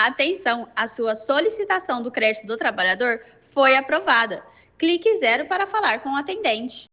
Atenção, a sua solicitação do crédito do trabalhador foi aprovada. Clique 0 para falar com o atendente.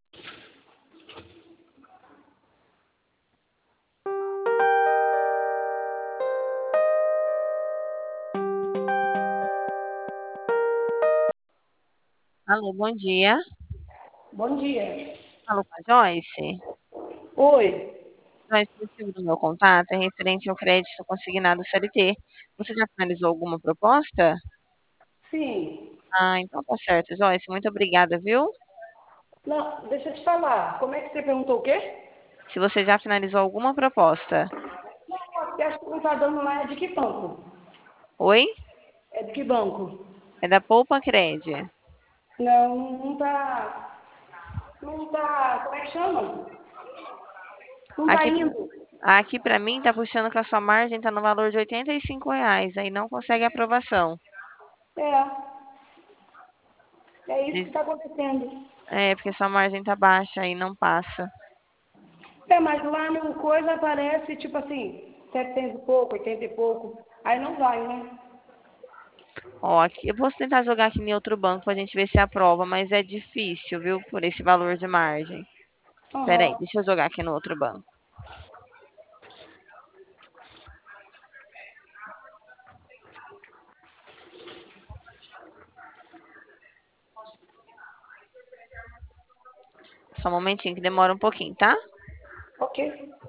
Alô, bom dia. Bom dia. Falo com a Joyce. Oi. Joyce, o motivo do meu contato é referente ao crédito consignado CLT. Você já finalizou alguma proposta? Sim. Ah, então tá certo, Joyce. Muito obrigada, viu? Não, deixa eu te falar. Como é que você perguntou o quê? Se você já finalizou alguma proposta. Você acha que não está dando lá é de que banco? Oi? É de que banco? É da Poupa Cred. Não, não está. Não está. Como é que chama? Não está Aqui, indo. aqui para mim tá puxando que a sua margem tá no valor de R$ 85. Aí não consegue aprovação. É isso que Diz- está acontecendo. É, porque sua margem tá baixa aí não passa. Mas lá no coisa aparece tipo assim, 700 e pouco, 80 e pouco. Aí não vai, né? Ó, aqui, eu vou tentar jogar aqui em outro banco pra gente ver se aprova, mas é difícil, viu? Por esse valor de margem. Peraí, Aham. deixa eu jogar aqui no outro banco. Só um momentinho que demora um pouquinho, tá? Ok.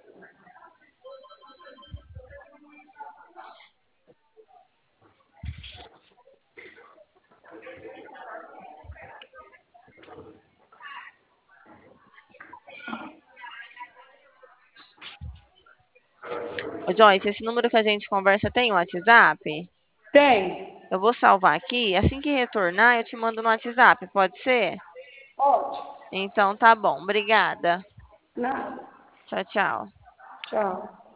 Ô, Joyce, esse número que a gente conversa tem o WhatsApp? Tem. Eu vou salvar aqui. Assim que retornar, eu te mando no WhatsApp, pode ser? Ótimo. Então tá bom. Obrigada. Nada. Tchau, tchau. Tchau.